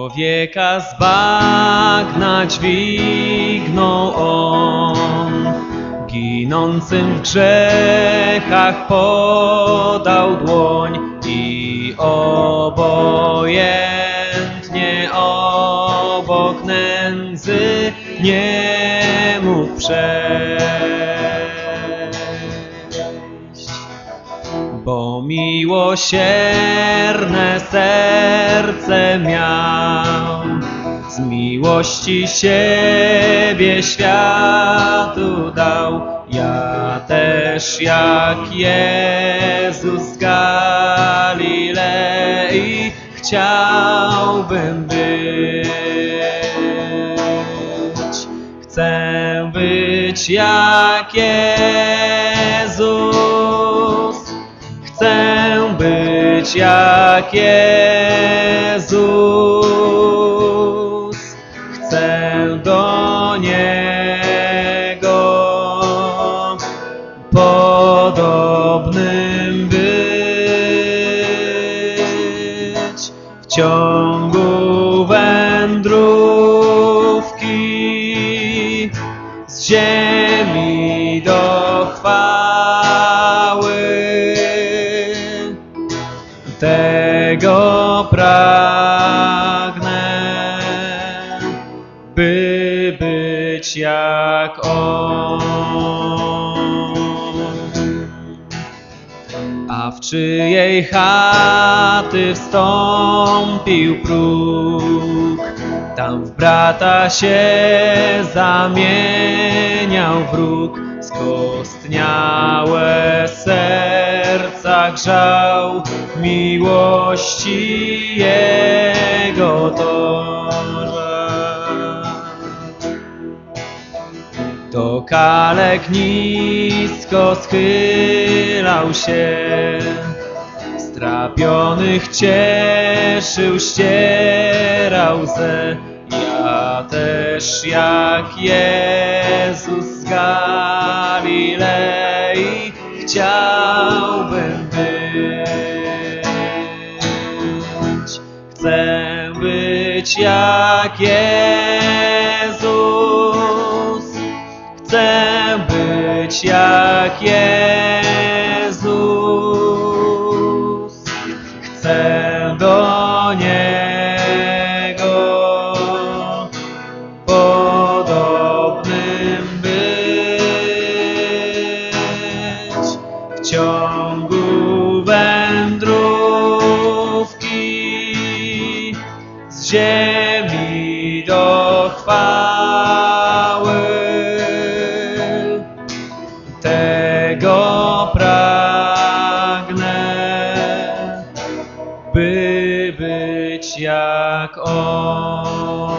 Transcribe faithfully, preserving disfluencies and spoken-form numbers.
Człowieka z bagna dźwignął on, ginącym w grzechach podał dłoń i obojętnie obok nędzy nie mógł przejść. Bo miłosierne serce miał, z miłości siebie światu dał. Ja też jak Jezus z Galilei chciałbym być. Chcę być jak Jezus. Chcę być jak Jezus. Chcę do Niego podobnym być. W ciągu wędrówki z ziemi do chwały tego pragnę, by być jak On. A w czyjej chaty wstąpił próg, tam w brata się zamieniał wróg. Skostniałe serca grzał miłości Jego torza. Do kalek nisko schylał się, strapionych cieszył, ścierał łzę. Ja też jak Jezus z Galilei chciałbym być. Chcę być jak Jezus. Chcę być jak Jezus. Chcę do Niego podobnym być. W ciągu wędrówki z ziemi do chwały tego pragnę, by być jak On.